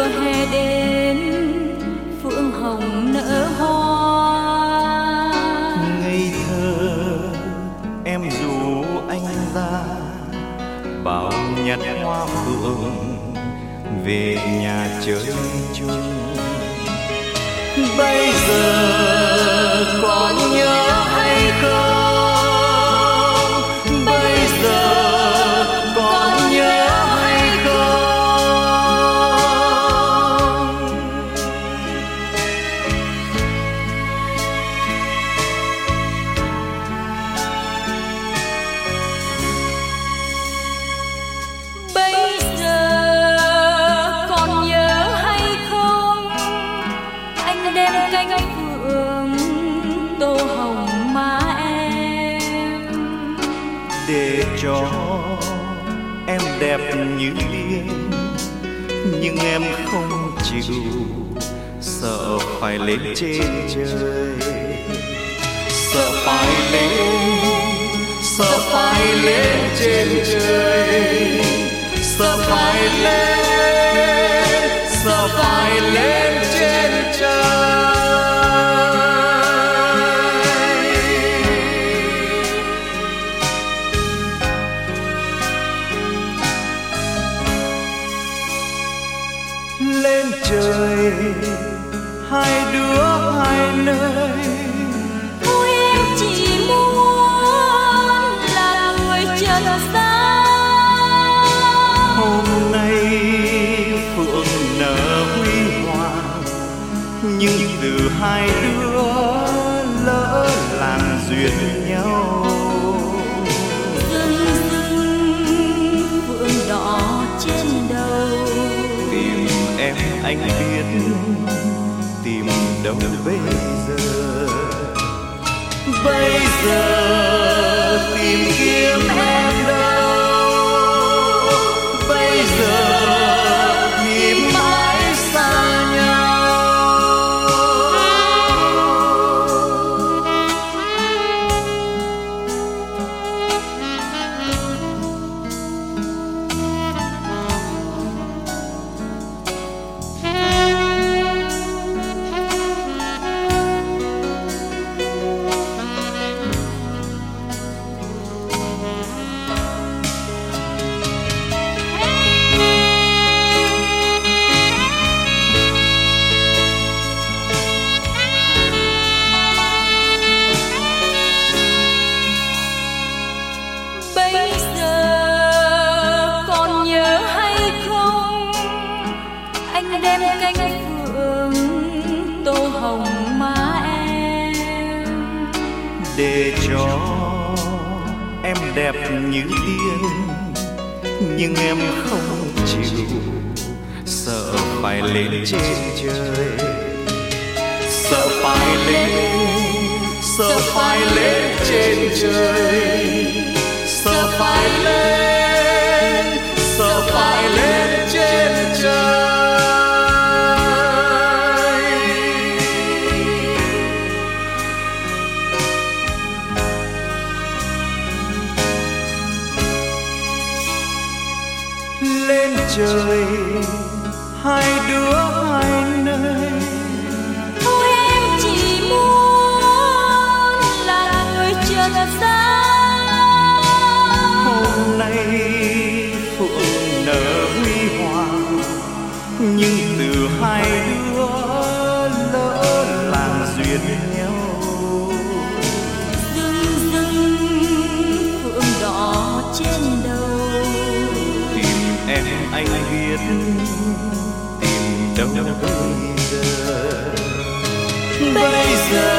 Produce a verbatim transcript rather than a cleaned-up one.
hè đến phượng hồng nở hoa. Ngây thơ em rủ anh ra bảo nhặt hoa phượng về nhà chơi chung. Bây giờ còn nhớ hay không? Bây giờ còn nhớ hay không? Bây giờ còn nhớ hay không? Anh đem cánh phượng tô hồng má em, Để cho em đẹp như tiên, nhưng em không chịu, sợ phải lên trên trời. Sợ phải lên, sợ phải lên trên trời. Sợ phải lên, sợ phải lên trên trời. Lên trời hai đứa hai nơi. thôi em chỉ muốn là người trần gian. Hôm nay phượng nở huy hoàng, nhưng từ hai đứa lỡ làng duyên nhau. Rừng rừng phượng đỏ trên đầu, Tìm em anh biết tìm đâu bây giờ. Bây giờ tìm kiếm em đâu? Bây giờ thì mãi xa nhau. bây giờ còn nhớ hay không? Anh đem cánh phượng tô hồng má em, Để cho em đẹp như tiên, nhưng em không chịu, sợ phải lên trên trời. Sợ phải lên, sợ phải lên trên trời. Sợ phải lên, sợ phải lên trên trời. Lên trời hai đứa hai nơi. thôi em chỉ muốn là người trần gian. Hôm nay phượng nở huy hoàng, nhưng từ hai đứa lỡ làng duyên nhau. Rừng rừng phượng đỏ trên đầu, Tìm em anh biết tìm đâu bây giờ. Bây giờ